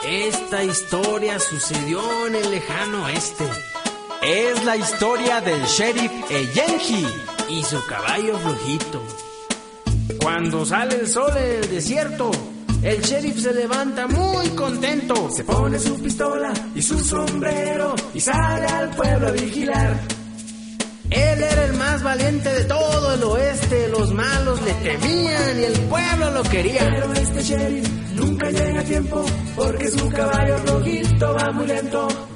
Esta historia sucedió en el lejano oeste. Es la historia del sheriff Eyenji y su caballo flojito. Cuando sale el sol en el desierto, el sheriff se levanta muy contento. Se pone su pistola y su sombrero y sale al pueblo a vigilar. Él era el más valiente de todo el oeste. Los malos le temían y el pueblo lo quería. Pero este sheriff nunca llega a tiempo porque su caballo rojito va muy lento.